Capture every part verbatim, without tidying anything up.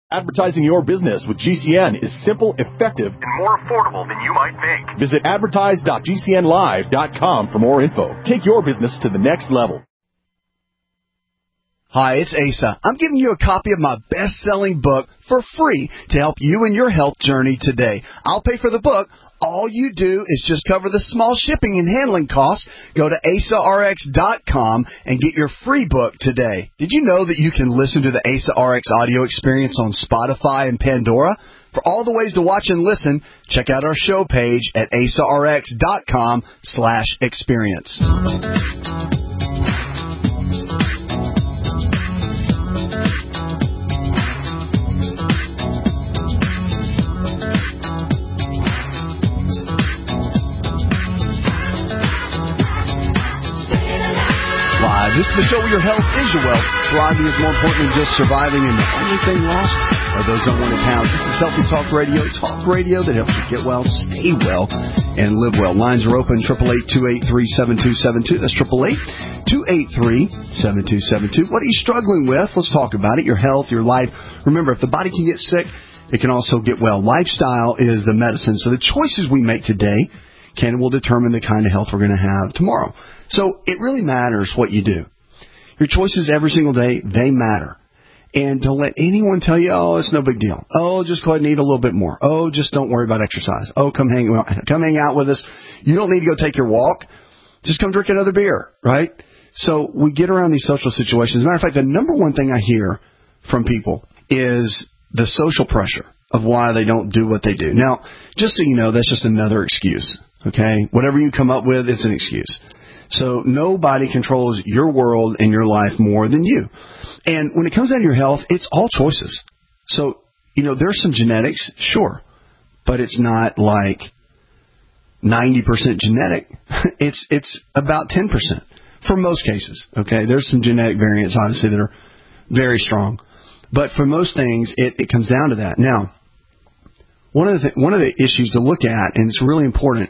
Advertising your business with G C N is simple, effective, and more affordable than you might think. Visit advertise dot g c n live dot com for more info. Take your business to the next level. Hi, it's Asa. I'm giving you a copy of my best-selling book for free to help you in your health journey today. I'll pay for the book. All you do is just cover the small shipping and handling costs. Go to asa r x dot com and get your free book today. Did you know that you can listen to the Asa R X audio experience on Spotify and Pandora? For all the ways to watch and listen, check out our show page at asa r x dot com slash experience. This is the show where your health is your wealth. Thriving is more important than just surviving, and the only thing lost are those unwanted pounds. This is Healthy Talk Radio, talk radio that helps you get well, stay well, and live well. Lines are open, eight eight eight, two eight three, seven two seven two. That's eight eight eight, two eight three, seven two seven two. What are you struggling with? Let's talk about it. Your health, your life. Remember, if the body can get sick, it can also get well. Lifestyle is the medicine. So the choices we make today can will determine the kind of health we're going to have tomorrow. So it really matters what you do. Your choices every single day, they matter. And don't let anyone tell you, oh, it's no big deal. Oh, just go ahead and eat a little bit more. Oh, just don't worry about exercise. Oh, come hang, come hang out with us. You don't need to go take your walk. Just come drink another beer, right? So we get around these social situations. As a matter of fact, the number one thing I hear from people is the social pressure of why they don't do what they do. Now, just so you know, that's just another excuse, okay? Whatever you come up with, it's an excuse. So nobody controls your world and your life more than you. And when it comes down to your health, it's all choices. So, you know, there's some genetics, sure, but it's not like ninety percent genetic. It's it's about ten percent for most cases, okay? There's some genetic variants, obviously, that are very strong. But for most things, it, it comes down to that. Now, one of the th- one of the issues to look at, and it's really important,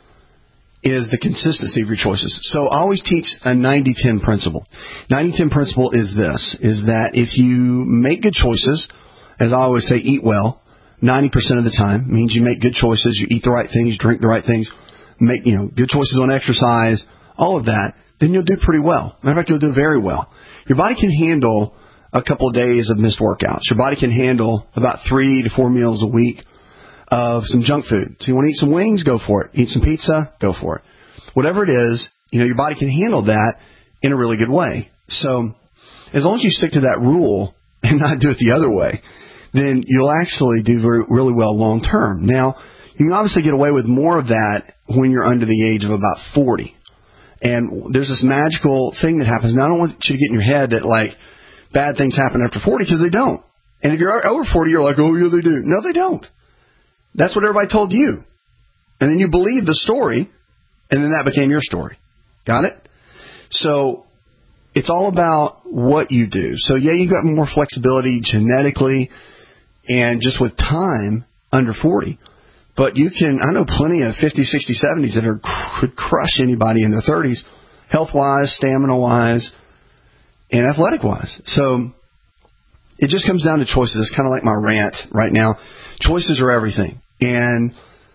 is the consistency of your choices. So I always teach a ninety ten principle. ninety ten principle is this, is that if you make good choices, as I always say, eat well, ninety percent of the time, means you make good choices, you eat the right things, drink the right things, make, you know, good choices on exercise, all of that, then you'll do pretty well. Matter of fact, you'll do very well. Your body can handle a couple of days of missed workouts. Your body can handle about three to four meals a week of some junk food. So you want to eat some wings? Go for it. Eat some pizza? Go for it. Whatever it is, you know, your body can handle that in a really good way. So as long as you stick to that rule and not do it the other way, then you'll actually do very, really well long term. Now, you can obviously get away with more of that when you're under the age of about forty. And there's this magical thing that happens. Now, I don't want you to get in your head that, like, bad things happen after forty, because they don't. And if you're over forty, you're like, oh, yeah, they do. No, they don't. That's what everybody told you. And then you believed the story, and then that became your story. Got it? So it's all about what you do. So, yeah, you got more flexibility genetically and just with time under forty. But you can, I know plenty of fifties, sixties, seventies that are, could crush anybody in their thirties, health-wise, stamina-wise, and athletic-wise. So it just comes down to choices. It's kind of like my rant right now. Choices are everything. And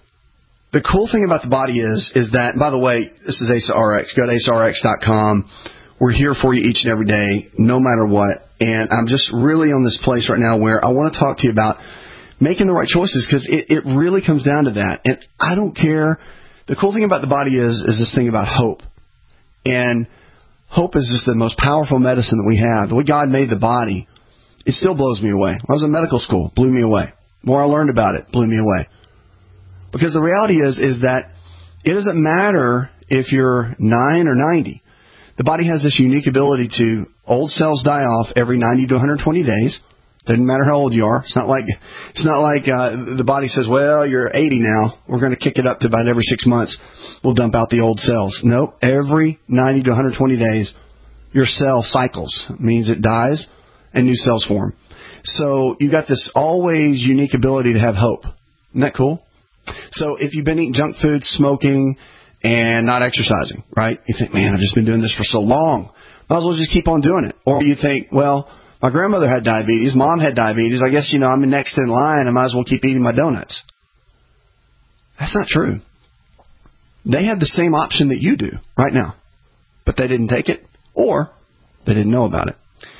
the cool thing about the body is, is that, by the way, this is Asa R X. Go to asa r x dot com. We're here for you each and every day, no matter what. And I'm just really on this place right now where I want to talk to you about making the right choices, because it, it really comes down to that. And I don't care. The cool thing about the body is, is this thing about hope. And hope is just the most powerful medicine that we have. The way God made the body, it still blows me away. I was in medical school, blew me away. The more I learned about it, blew me away. Because the reality is, is that it doesn't matter if you're nine or ninety. The body has this unique ability to, old cells die off every ninety to one hundred twenty days. Doesn't matter how old you are. It's not like, it's not like uh, the body says, well, you're eighty now. We're going to kick it up to about every six months. We'll dump out the old cells. No, every ninety to one hundred twenty days, your cell cycles. It means it dies and new cells form. So you got this always unique ability to have hope. Isn't that cool? So if you've been eating junk food, smoking, and not exercising, right? You think, man, I've just been doing this for so long. Might as well just keep on doing it. Or you think, well, My grandmother had diabetes. Mom had diabetes. I guess, you know, I'm next in line. I might as well keep eating my donuts. That's not true. They had the same option that you do right now, but they didn't take it or they didn't know about it.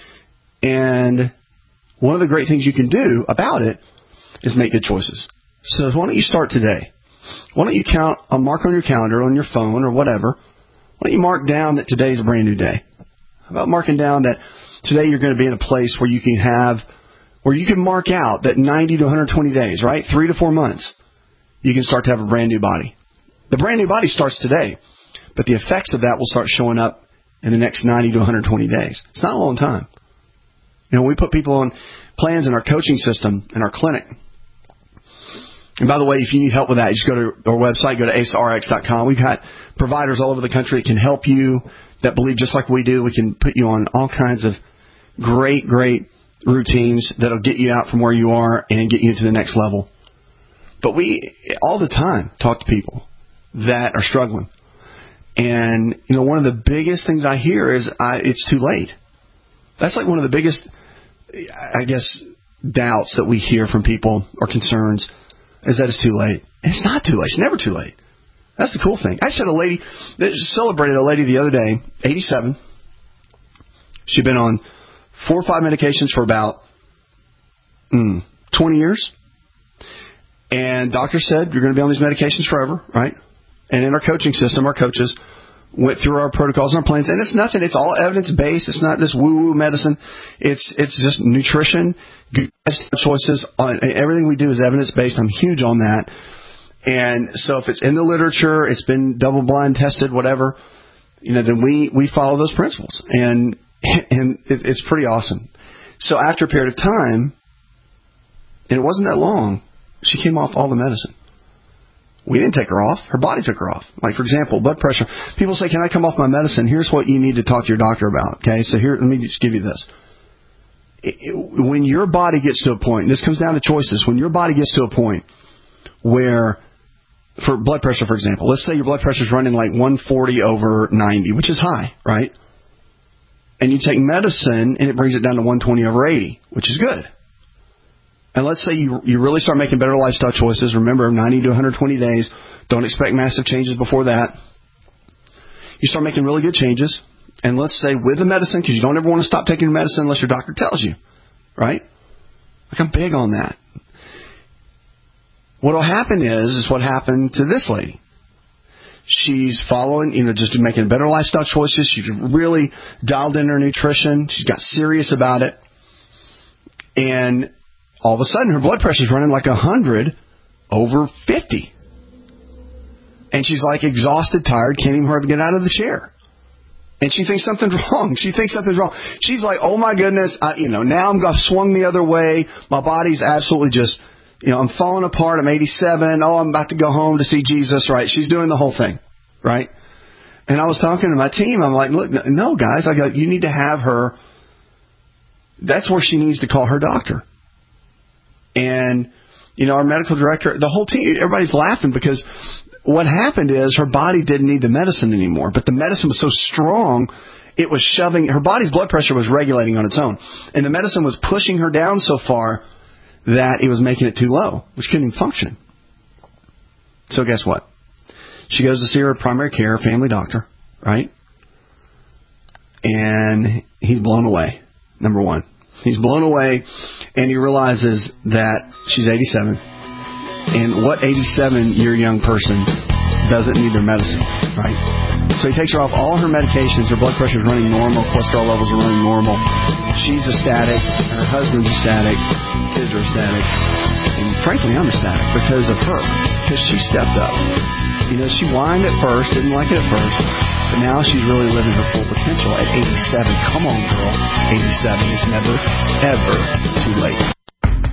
And one of the great things you can do about it is make good choices. So why don't you start today? Why don't you count a mark on your calendar, on your phone or whatever? Why don't you mark down that today's a brand new day? How about marking down that today you're going to be in a place where you can have, where you can mark out that ninety to one hundred twenty days, right? Three to four months, you can start to have a brand new body. The brand new body starts today, but the effects of that will start showing up in the next ninety to one hundred twenty days. It's not a long time. You know, we put people on plans in our coaching system, in our clinic. And by the way, if you need help with that, just go to our website, go to ace r x dot com. We've got providers all over the country that can help you, that believe just like we do. We can put you on all kinds of great, great routines that'll get you out from where you are and get you to the next level. But we, all the time, talk to people that are struggling. And, you know, one of the biggest things I hear is I, it's too late. That's like one of the biggest, I guess, doubts that we hear from people or concerns is that it's too late. And it's not too late. It's never too late. That's the cool thing. I just had a lady, that celebrated a lady the other day, eighty-seven. She'd been on four or five medications for about mm, twenty years. And doctor said, you're going to be on these medications forever, right? And in our coaching system, our coaches went through our protocols and our plans. And it's nothing. It's all evidence-based. It's not this woo-woo medicine. It's it's just nutrition, good choices. Everything we do is evidence-based. I'm huge on that. And so if it's in the literature, it's been double-blind tested, whatever, you know, then we, we follow those principles. And and it, it's pretty awesome. So after a period of time, and it wasn't that long, she came off all the medicine. We didn't take her off. Her body took her off. Like, for example, blood pressure. People say, can I come off my medicine? Here's what you need to talk to your doctor about. Okay, so here, let me just give you this. It, it, when your body gets to a point, and this comes down to choices, when your body gets to a point where, for blood pressure, for example, let's say your blood pressure is running like one forty over ninety, which is high, right? And you take medicine, and it brings it down to one twenty over eighty, which is good. And let's say you you really start making better lifestyle choices. Remember, ninety to one hundred twenty days. Don't expect massive changes before that. You start making really good changes. And let's say with the medicine, because you don't ever want to stop taking your medicine unless your doctor tells you, right? Like, I'm big on that. What will happen is, is what happened to this lady. She's following, you know, just making better lifestyle choices. She's really dialed in her nutrition. She's got serious about it. And all of a sudden, her blood pressure is running like one hundred over fifty. And she's like exhausted, tired, can't even hardly get out of the chair. And she thinks something's wrong. She thinks something's wrong. She's like, oh my goodness, I, you know, now I'm I've swung the other way. My body's absolutely just, you know, I'm falling apart. I'm eighty-seven. Oh, I'm about to go home to see Jesus, right? She's doing the whole thing, right? And I was talking to my team. I'm like, look, no, guys, I go, you need to have her. That's where she needs to call her doctor. And, you know, our medical director, the whole team, everybody's laughing because what happened is her body didn't need the medicine anymore. But the medicine was so strong, it was shoving, her body's blood pressure was regulating on its own. And the medicine was pushing her down so far that it was making it too low, which couldn't even function. So guess what? She goes to see her primary care family doctor, right? And he's blown away, number one. He's blown away, and he realizes that she's eighty-seven. And what eighty-seven-year young person doesn't need their medicine, right? So he takes her off all her medications. Her blood pressure is running normal. Cholesterol levels are running normal. She's ecstatic. Her husband's ecstatic. Kids are ecstatic. And frankly, I'm ecstatic because of her. Because she stepped up. You know, she whined at first, didn't like it at first. But now she's really living her full potential at eighty-seven. Come on, girl. eighty-seven is never, ever too late.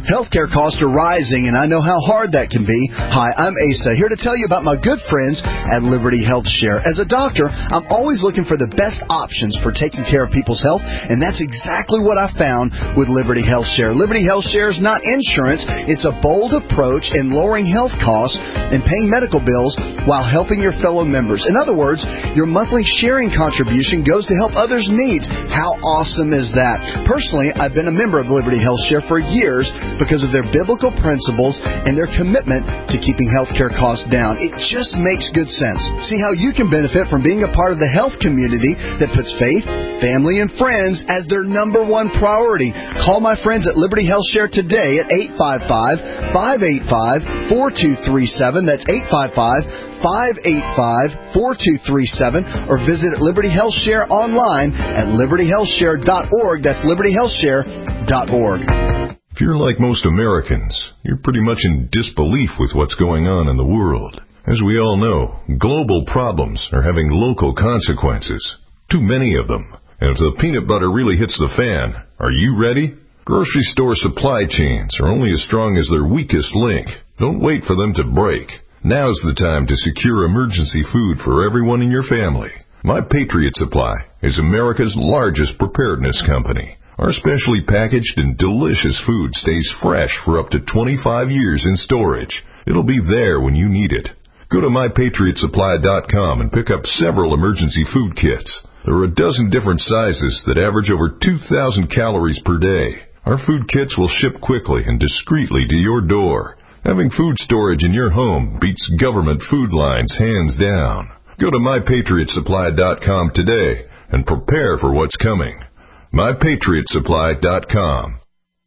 Healthcare costs are rising, and I know how hard that can be. Hi, I'm Asa, here to tell you about my good friends at Liberty Health Share. As a doctor, I'm always looking for the best options for taking care of people's health, and that's exactly what I found with Liberty Health Share. Liberty Health Share is not insurance. It's a bold approach in lowering health costs and paying medical bills while helping your fellow members. In other words, your monthly sharing contribution goes to help others' needs. How awesome is that? Personally, I've been a member of Liberty Health Share for years because of their biblical principles and their commitment to keeping healthcare costs down. It just makes good sense. See how you can benefit from being a part of the health community that puts faith, family, and friends as their number one priority. Call my friends at Liberty Health Share today at eight five five, five eight five, four two three seven. That's eight five five, five eight five, four two three seven. Or visit Liberty Health Share online at liberty health share dot org. That's liberty health share dot org. If you're like most Americans, you're pretty much in disbelief with what's going on in the world. As we all know, global problems are having local consequences. Too many of them. And if the peanut butter really hits the fan, are you ready? Grocery store supply chains are only as strong as their weakest link. Don't wait for them to break. Now's the time to secure emergency food for everyone in your family. My Patriot Supply is America's largest preparedness company. Our specially packaged and delicious food stays fresh for up to twenty-five years in storage. It'll be there when you need it. Go to my patriot supply dot com and pick up several emergency food kits. There are a dozen different sizes that average over two thousand calories per day. Our food kits will ship quickly and discreetly to your door. Having food storage in your home beats government food lines hands down. Go to my patriot supply dot com today and prepare for what's coming. my patriot supply dot com.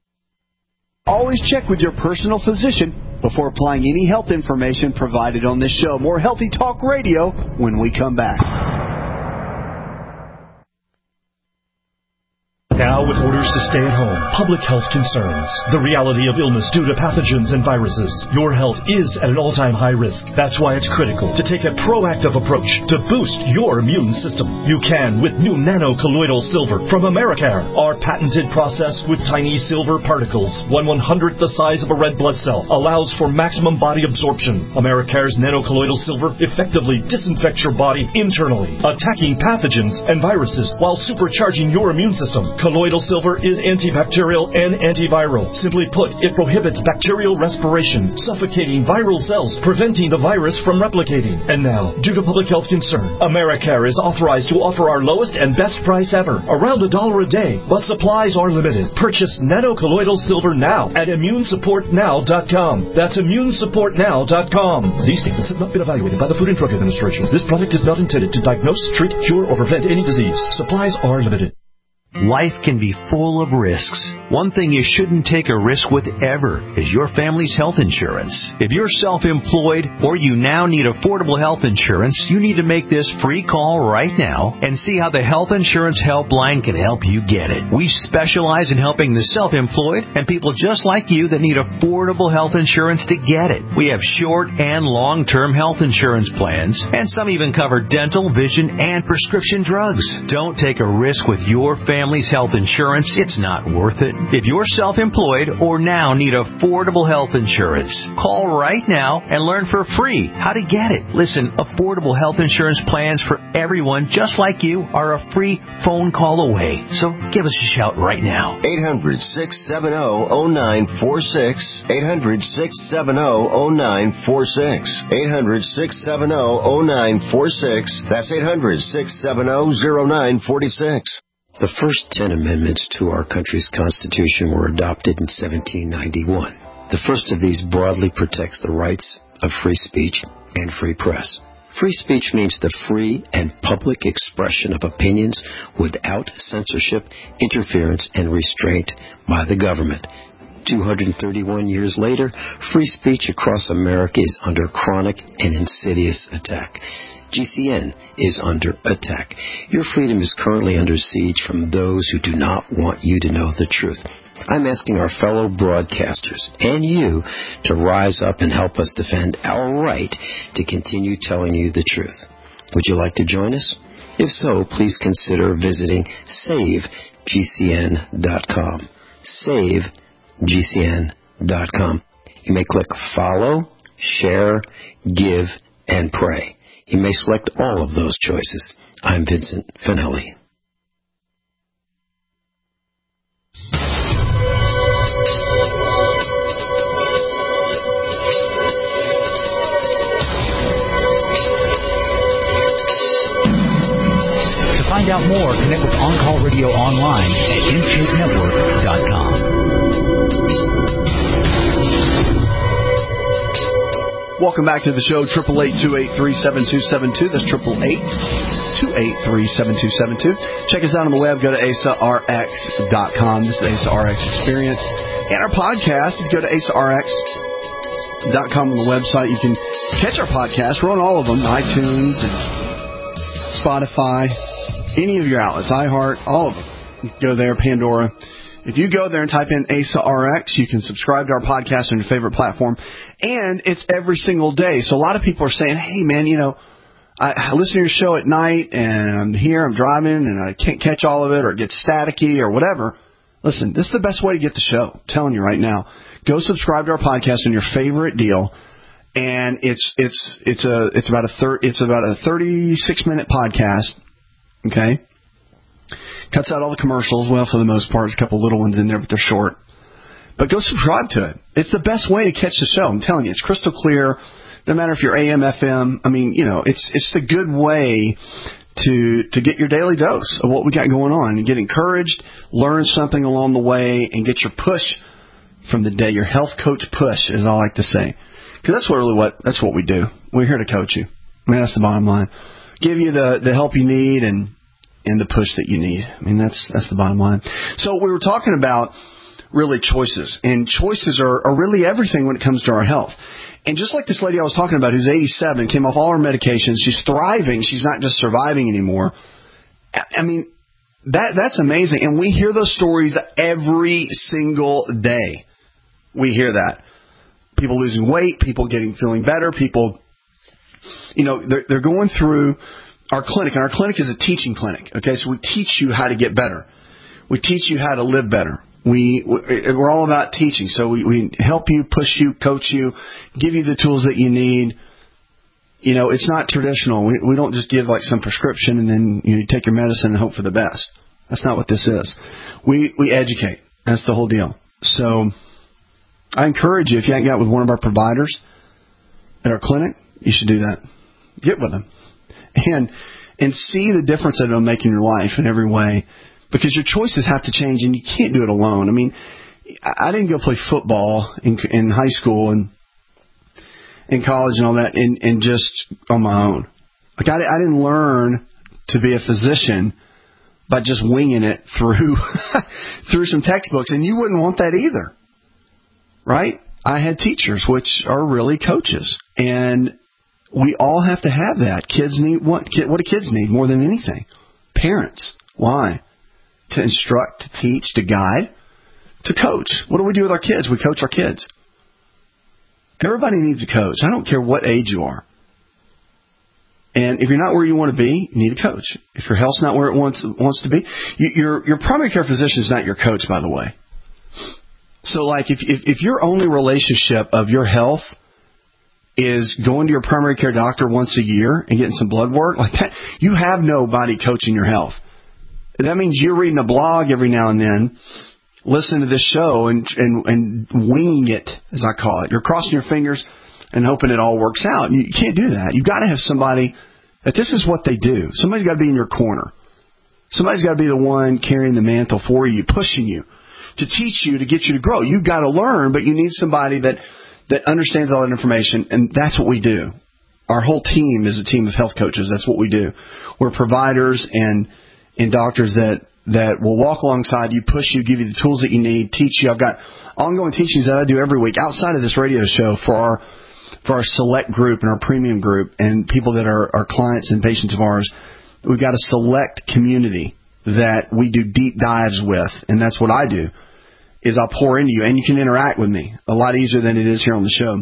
Always check with your personal physician before applying any health information provided on this show. More Healthy Talk Radio when we come back. Now with orders to stay at home, public health concerns, the reality of illness due to pathogens and viruses, your health is at an all-time high risk. That's why it's critical to take a proactive approach to boost your immune system. You can with new nano-colloidal silver from Americare. Our patented process with tiny silver particles, one one-hundredth the size of a red blood cell, allows for maximum body absorption. Americare's nano-colloidal silver effectively disinfects your body internally, attacking pathogens and viruses while supercharging your immune system. Colloidal silver is antibacterial and antiviral. Simply put, it prohibits bacterial respiration, suffocating viral cells, preventing the virus from replicating. And now, due to public health concern, Americare is authorized to offer our lowest and best price ever, around a dollar a day, but supplies are limited. Purchase nano-colloidal silver now at immune support now dot com. That's immune support now dot com. These statements have not been evaluated by the Food and Drug Administration. This product is not intended to diagnose, treat, cure, or prevent any disease. Supplies are limited. Life can be full of risks. One thing you shouldn't take a risk with ever is your family's health insurance. If you're self-employed or you now need affordable health insurance, you need to make this free call right now and see how the Health Insurance Helpline can help you get it. We specialize in helping the self-employed and people just like you that need affordable health insurance to get it. We have short and long-term health insurance plans, and some even cover dental, vision, and prescription drugs. Don't take a risk with your family. Family's health insurance, it's not worth it. If you're self-employed or now need affordable health insurance, call right now and learn for free how to get it. Listen, affordable health insurance plans for everyone just like you are a free phone call away. So give us a shout right now. eight hundred, six seven zero, zero nine four six. eight hundred, six seven zero, zero nine four six. eight hundred, six seven zero, zero nine four six. That's eight hundred, six seven zero, zero nine four six. The first ten amendments to our country's Constitution were adopted in seventeen ninety-one. The first of these broadly protects the rights of free speech and free press. Free speech means the free and public expression of opinions without censorship, interference, and restraint by the government. two hundred thirty-one years later, free speech across America is under chronic and insidious attack. G C N is under attack. Your freedom is currently under siege from those who do not want you to know the truth. I'm asking our fellow broadcasters and you to rise up and help us defend our right to continue telling you the truth. Would you like to join us? If so, please consider visiting save G C N dot com. save G C N dot com. You may click follow, share, give, and pray. You may select all of those choices. I'm Vincent Finelli. To find out more, connect with On Call Radio online at intake network dot com. Welcome back to the show, eight eight eight, two eight three, seven two seven two. That's eight eight eight, two eight three, seven two seven two. Check us out on the web. Go to A S A R X dot com. This is the A S A R X Experience. And our podcast, if you go to A S A R X dot com on the website, you can catch our podcast. We're on all of them, iTunes and Spotify, any of your outlets, iHeart, all of them. You can go there, Pandora. If you go there and type in A S A R X, you can subscribe to our podcast on your favorite platform. And it's every single day. So a lot of people are saying, hey, man, you know, I, I listen to your show at night, and I'm here, I'm driving, and I can't catch all of it, or it gets staticky, or whatever. Listen, this is the best way to get the show. I'm telling you right now. Go subscribe to our podcast on your favorite deal. And it's it's it's a it's about a thir- it's about a thirty-six minute podcast. Okay, cuts out all the commercials. Well, for the most part, there's a couple little ones in there, but they're short. But go subscribe to it. It's the best way to catch the show. I'm telling you, it's crystal clear. No matter if you're A M, F M. I mean, you know, it's it's the good way to to get your daily dose of what we got going on and get encouraged, learn something along the way, and get your push from the day. Your health coach push, as I like to say. Because that's what really what that's what we do. We're here to coach you. I mean, that's the bottom line. Give you the, the help you need and and the push that you need. I mean, that's that's the bottom line. So we were talking about really choices, and choices are, are really everything when it comes to our health. And just like this lady I was talking about, who's eighty-seven, came off all her medications, she's thriving. She's not just surviving anymore. I mean, that that's amazing. And we hear those stories every single day. We hear that. People losing weight, people getting feeling better, people, you know, they're, they're going through our clinic. And our clinic is a teaching clinic, okay? So we teach you how to get better. We teach you how to live better. We, we're all about teaching. So we, we help you, push you, coach you, give you the tools that you need. You know, it's not traditional. We, we don't just give like some prescription and then you take your medicine and hope for the best. That's not what this is. We, we educate. That's the whole deal. So I encourage you, if you haven't got with one of our providers at our clinic, you should do that. Get with them. And, and see the difference that it'll make in your life in every way. Because your choices have to change, and you can't do it alone. I mean, I didn't go play football in, in high school and in college and all that, and, and just on my own. Like I, I didn't learn to be a physician by just winging it through through some textbooks, and you wouldn't want that either, right? I had teachers, which are really coaches, and we all have to have that. Kids need what? What do kids need more than anything? Parents. Why? To instruct, to teach, to guide, to coach. What do we do with our kids? We coach our kids. Everybody needs a coach. I don't care what age you are. And if you're not where you want to be, you need a coach. If your health's not where it wants wants to be, you, your your primary care physician is not your coach, by the way. So, like, if if, if your only relationship of your health is going to your primary care doctor once a year and getting some blood work, like that, you have nobody coaching your health. That means you're reading a blog every now and then, listening to this show and, and and winging it, as I call it. You're crossing your fingers and hoping it all works out. You can't do that. You've got to have somebody that this is what they do. Somebody's got to be in your corner. Somebody's got to be the one carrying the mantle for you, pushing you, to teach you, to get you to grow. You've got to learn, but you need somebody that, that understands all that information, and that's what we do. Our whole team is a team of health coaches. That's what we do. We're providers and and doctors that, that will walk alongside you, push you, give you the tools that you need, teach you. I've got ongoing teachings that I do every week outside of this radio show for our for our select group and our premium group and people that are, are clients and patients of ours. We've got a select community that we do deep dives with, and that's what I do, is I'll pour into you, and you can interact with me a lot easier than it is here on the show.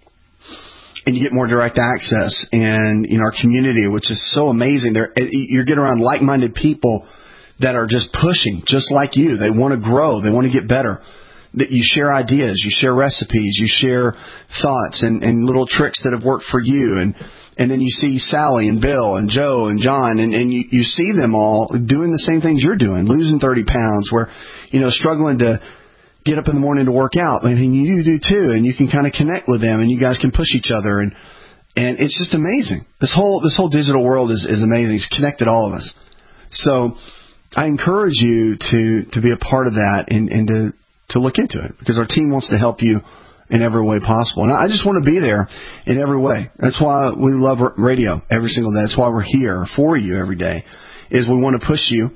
And you get more direct access, and in our community, which is so amazing. There, you're getting around like-minded people that are just pushing, just like you. They want to grow. They want to get better. that you share ideas, you share recipes, you share thoughts and, and little tricks that have worked for you. And, and then you see Sally and Bill and Joe and John, and, and you, you see them all doing the same things you're doing, losing thirty pounds, where, you know, struggling to get up in the morning to work out. And you do too, and you can kind of connect with them, and you guys can push each other. And, and it's just amazing. This whole, this whole digital world is, is amazing. It's connected all of us. So I encourage you to, to be a part of that and, and to, to look into it, because our team wants to help you in every way possible. And I just want to be there in every way. That's why we love radio every single day. That's why we're here for you every day, is we want to push you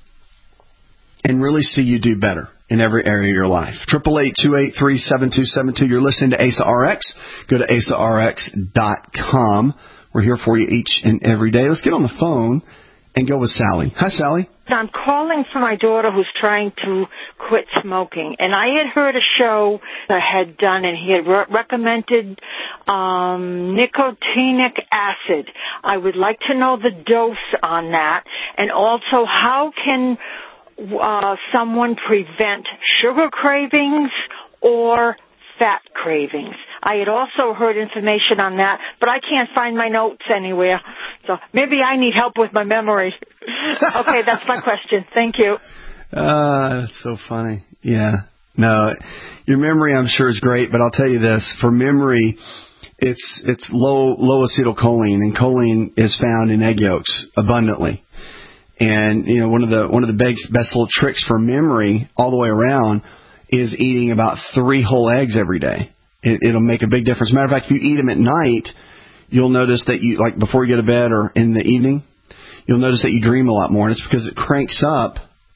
and really see you do better in every area of your life. eight eight eight, two eight three, seven two seven two. You're listening to A S A R X. Go to A S A R X dot com. We're here for you each and every day. Let's get on the phone and go with Sally. Hi, Sally. I'm calling for my daughter who's trying to quit smoking. And I had heard a show that I had done, and he had re- recommended um, nicotinic acid. I would like to know the dose on that. And also, how can uh, someone prevent sugar cravings or fat cravings? I had also heard information on that, but I can't find my notes anywhere. So maybe I need help with my memory. Okay, that's my question. Thank you. Uh, that's so funny. Yeah. No, your memory, I'm sure, is great, but I'll tell you this. For memory, it's it's low low acetylcholine, and choline is found in egg yolks abundantly. And, you know, one of the one of the best, best little tricks for memory all the way around is eating about three whole eggs every day. It, it'll make a big difference. Matter of fact, if you eat them at night, you'll notice that you, like before you go to bed or in the evening, you'll notice that you dream a lot more. And it's because it cranks up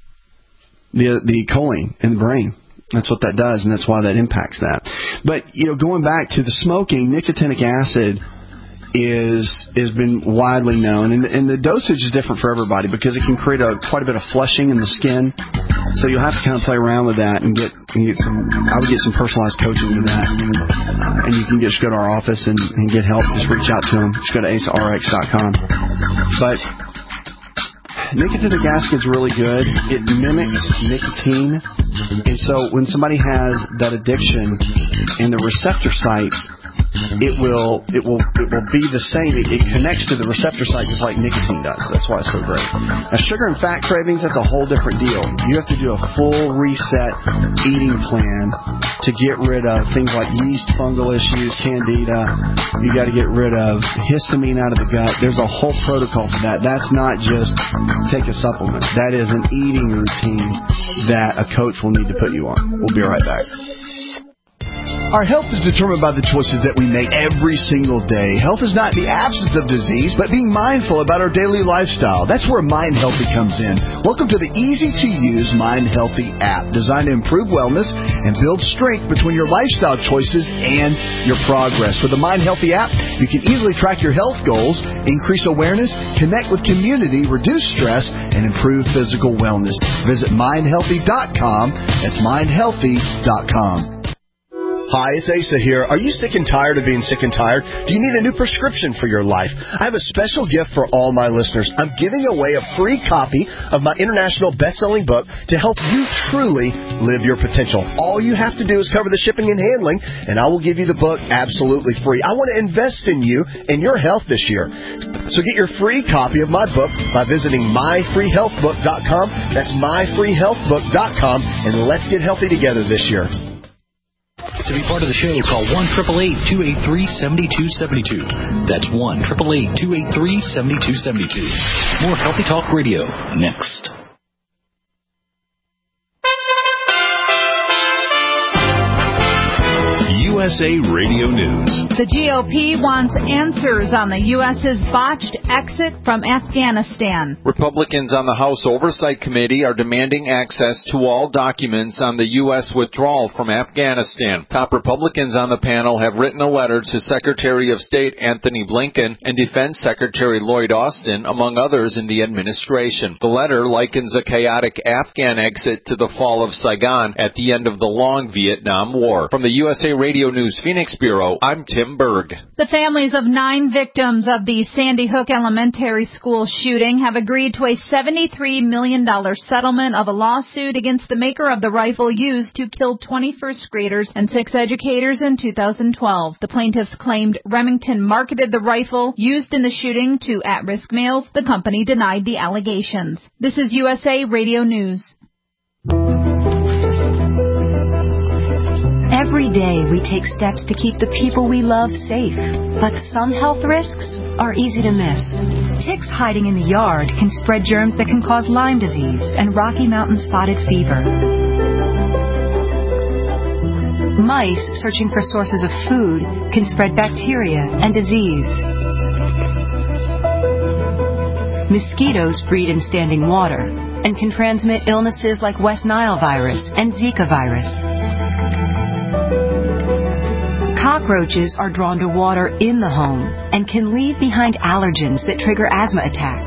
the the choline in the brain. That's what that does, and that's why that impacts that. But, you know, going back to the smoking, nicotinic acid is has been widely known, and, and the dosage is different for everybody because it can create a quite a bit of flushing in the skin. So you'll have to kind of play around with that and get, and get some. I would get some personalized coaching with that, and you can just go to our office and, and get help. Just reach out to them. Just go to A S A R X dot com. But nicotinic acid is really good. It mimics nicotine, and so when somebody has that addiction in the receptor sites, it will it will it will be the same. It, it connects to the receptor site just like nicotine does. That's why it's so great. Now, sugar and fat cravings, that's a whole different deal. You have to do a full reset eating plan to get rid of things like yeast, fungal issues, candida. You got to get rid of histamine out of the gut. There's a whole protocol for that. That's not just take a supplement. That is an eating routine that a coach will need to put you on. We'll be right back. Our health is determined by the choices that we make every single day. Health is not the absence of disease, but being mindful about our daily lifestyle. That's where Mind Healthy comes in. Welcome to the easy-to-use Mind Healthy app, designed to improve wellness and build strength between your lifestyle choices and your progress. With the Mind Healthy app, you can easily track your health goals, increase awareness, connect with community, reduce stress, and improve physical wellness. Visit mind healthy dot com. That's mind healthy dot com. Hi, it's Asa here. Are you sick and tired of being sick and tired? Do you need a new prescription for your life? I have a special gift for all my listeners. I'm giving away a free copy of my international best-selling book to help you truly live your potential. All you have to do is cover the shipping and handling, and I will give you the book absolutely free. I want to invest in you and your health this year. So get your free copy of my book by visiting my free health book dot com. That's my free health book dot com, and let's get healthy together this year. To be part of the show, call one eight eight eight, two eight three, seven two seven two. That's one eight eight eight, two eight three, seven two seven two. More Healthy Talk Radio next. U S A Radio News. The G O P wants answers on the U S's botched exit from Afghanistan. Republicans on the House Oversight Committee are demanding access to all documents on the U S withdrawal from Afghanistan. Top Republicans on the panel have written a letter to Secretary of State Anthony Blinken and Defense Secretary Lloyd Austin, among others in the administration. The letter likens a chaotic Afghan exit to the fall of Saigon at the end of the long Vietnam War. From the U S A Radio News Phoenix Bureau, I'm Tim Berg. The families of nine victims of the Sandy Hook Elementary School shooting have agreed to a seventy-three million dollars settlement of a lawsuit against the maker of the rifle used to kill twenty first graders and six educators in two thousand twelve. The plaintiffs claimed Remington marketed the rifle used in the shooting to at-risk males. The company denied the allegations. This is U S A Radio News. Every day we take steps to keep the people we love safe, but some health risks are easy to miss. Ticks hiding in the yard can spread germs that can cause Lyme disease and Rocky Mountain spotted fever. Mice searching for sources of food can spread bacteria and disease. Mosquitoes breed in standing water and can transmit illnesses like West Nile virus and Zika virus. Cockroaches are drawn to water in the home and can leave behind allergens that trigger asthma attacks.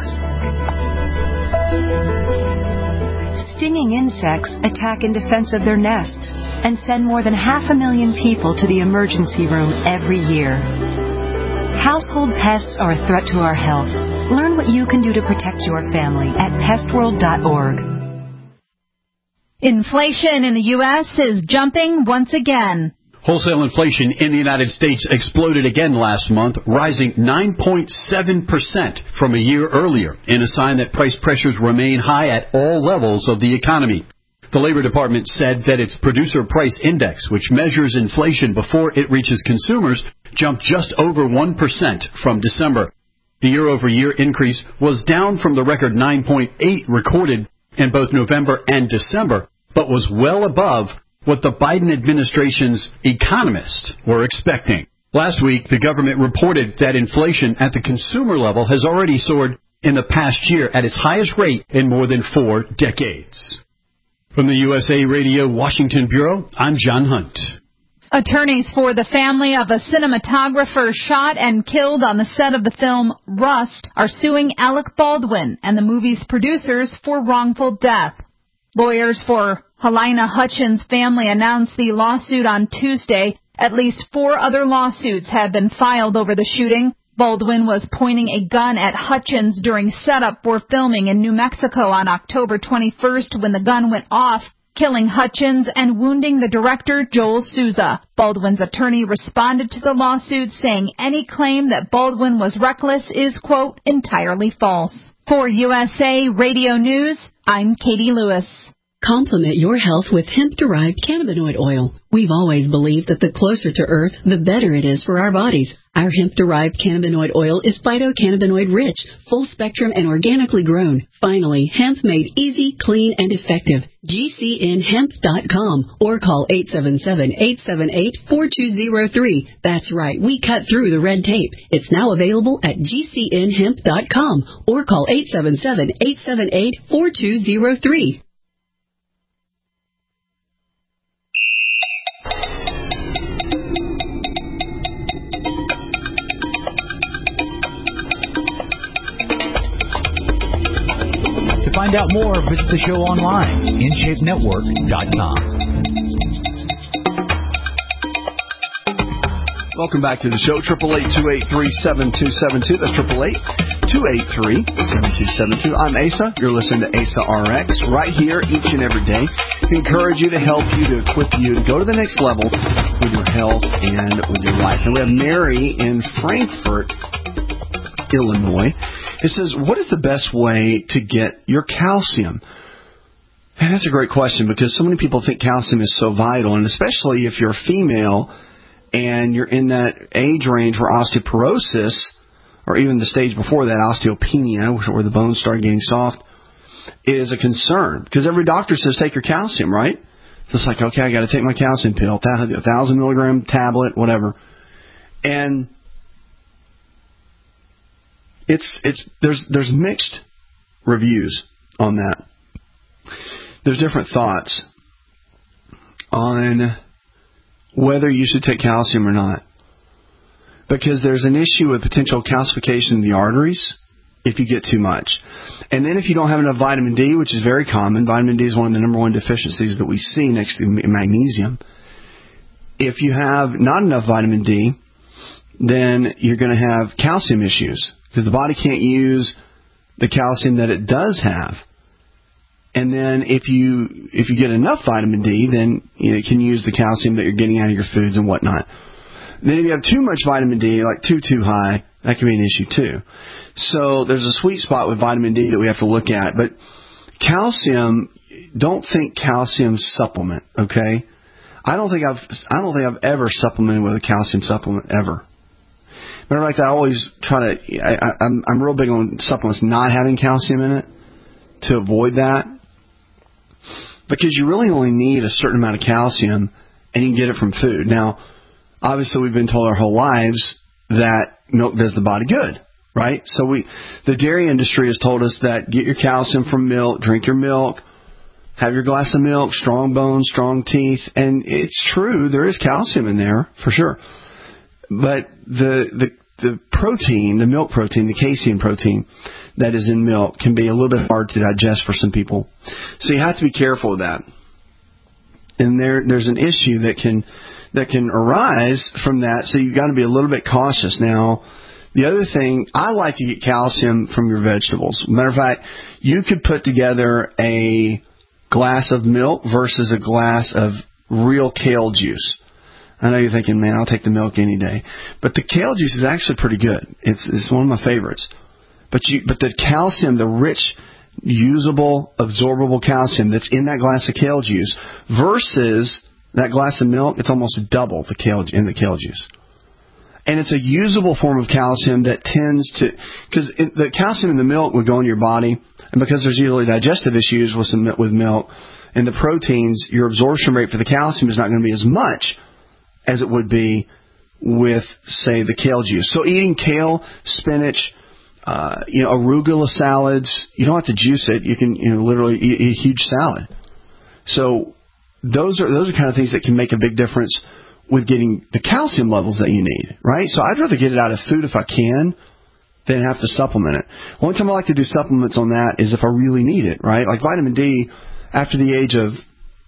Stinging insects attack in defense of their nests and send more than half a million people to the emergency room every year. Household pests are a threat to our health. Learn what you can do to protect your family at pest world dot org. Inflation in the U S is jumping once again. Wholesale inflation in the United States exploded again last month, rising nine point seven percent from a year earlier, in a sign that price pressures remain high at all levels of the economy. The Labor Department said that its Producer Price Index, which measures inflation before it reaches consumers, jumped just over one percent from December. The year-over-year increase was down from the record nine point eight recorded in both November and December, but was well above what the Biden administration's economists were expecting. Last week, the government reported that inflation at the consumer level has already soared in the past year at its highest rate in more than four decades. From the U S A Radio Washington Bureau, I'm John Hunt. Attorneys for the family of a cinematographer shot and killed on the set of the film Rust are suing Alec Baldwin and the movie's producers for wrongful death. Lawyers for Halyna Hutchins' family announced the lawsuit on Tuesday. At least four other lawsuits have been filed over the shooting. Baldwin was pointing a gun at Hutchins during setup for filming in New Mexico on October twenty-first when the gun went off, killing Hutchins and wounding the director, Joel Souza. Baldwin's attorney responded to the lawsuit, saying any claim that Baldwin was reckless is, quote, entirely false. For U S A Radio News, I'm Katie Lewis. Complement your health with hemp-derived cannabinoid oil. We've always believed that the closer to Earth, the better it is for our bodies. Our hemp-derived cannabinoid oil is phytocannabinoid-rich, full-spectrum, and organically grown. Finally, hemp made easy, clean, and effective. G C N hemp dot com or call eight seven seven, eight seven eight, four two zero three. That's right, we cut through the red tape. It's now available at G C N hemp dot com or call eight seven seven, eight seven eight, four two zero three. To find out more, visit the show online, in shape network dot com. Welcome back to the show, triple eight, two eight three, seven two seven two. That's triple eight, two eight three, seven two seven two. I'm Asa. You're listening to Asa R X right here each and every day. We encourage you to help you, to equip you to go to the next level with your health and with your life. And we have Mary in Frankfort, Illinois. It says, what is the best way to get your calcium? And that's a great question, because so many people think calcium is so vital, and especially if you're female and you're in that age range where osteoporosis, or even the stage before that, osteopenia, where the bones start getting soft, is a concern. Because every doctor says take your calcium, right? So it's like, okay, I got to take my calcium pill, a thousand milligram tablet, whatever. And It's it's there's there's mixed reviews on that. There's different thoughts on whether you should take calcium or not, because there's an issue with potential calcification in the arteries if you get too much, and then if you don't have enough vitamin D, which is very common. Vitamin D is one of the number one deficiencies that we see next to magnesium. if you have not enough vitamin D, then you're going to have calcium issues because the body can't use the calcium that it does have. And then if you if you get enough vitamin D, then you know, it can use the calcium that you're getting out of your foods and whatnot. Then if you have too much vitamin D, like too, too high, that can be an issue too. So there's a sweet spot with vitamin D that we have to look at. But calcium, don't think calcium supplement, okay? I don't think I've I don't think I've ever supplemented with a calcium supplement ever. Matter of fact, I always try to. I, I, I'm I'm real big on supplements not having calcium in it to avoid that, because you really only need a certain amount of calcium, and you can get it from food. Now, obviously, we've been told our whole lives that milk does the body good, right? So we, the dairy industry has told us that get your calcium from milk, drink your milk, have your glass of milk, strong bones, strong teeth, and it's true, there is calcium in there, for sure. But the the the protein, the milk protein, the casein protein that is in milk can be a little bit hard to digest for some people. So you have to be careful of that. And there there's an issue that can that can arise from that, so you've got to be a little bit cautious. Now, the other thing, I like to get calcium from your vegetables. Matter of fact, you could put together a glass of milk versus a glass of real kale juice. I know you're thinking, man, I'll take the milk any day. But the kale juice is actually pretty good. It's it's one of my favorites. But you but the calcium, the rich, usable, absorbable calcium that's in that glass of kale juice versus that glass of milk, it's almost double the kale in the kale juice. And it's a usable form of calcium that tends to, because the calcium in the milk would go in your body, and because there's usually digestive issues with some with milk and the proteins, your absorption rate for the calcium is not going to be as much as it would be with, say, the kale juice. So eating kale, spinach, uh, you know, arugula salads, you don't have to juice it. You can, you know, literally eat, eat a huge salad. So those are those are kind of things that can make a big difference with getting the calcium levels that you need, right? So I'd rather get it out of food if I can than have to supplement it. One time I like to do supplements on that is if I really need it, right? Like vitamin D, after the age of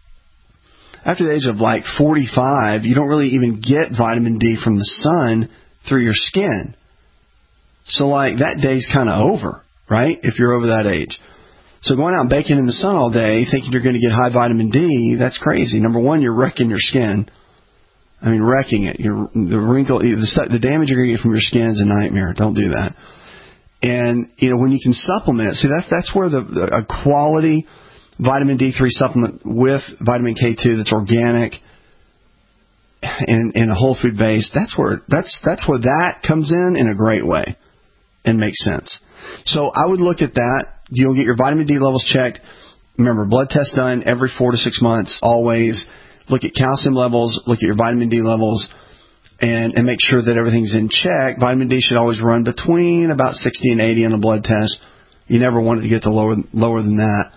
After the age of like forty-five, you don't really even get vitamin D from the sun through your skin. So like that day's kind of over, right? If you're over that age. So going out and baking in the sun all day, thinking you're going to get high vitamin D, that's crazy. Number one, you're wrecking your skin. I mean, wrecking it. You're, the wrinkle, the, st- the damage you're going to get from your skin is a nightmare. Don't do that. And, you know, when you can supplement, see, that's, that's where the, the a quality vitamin D three supplement with vitamin K two that's organic and, and a whole food base, that's where that's that's where that comes in in a great way and makes sense. So I would look at that. You'll get your vitamin D levels checked. Remember, blood test done every four to six months, always. Look at calcium levels, look at your vitamin D levels, and, and make sure that everything's in check. Vitamin D should always run between about sixty and eighty on a blood test. You never want it to get to lower lower than that.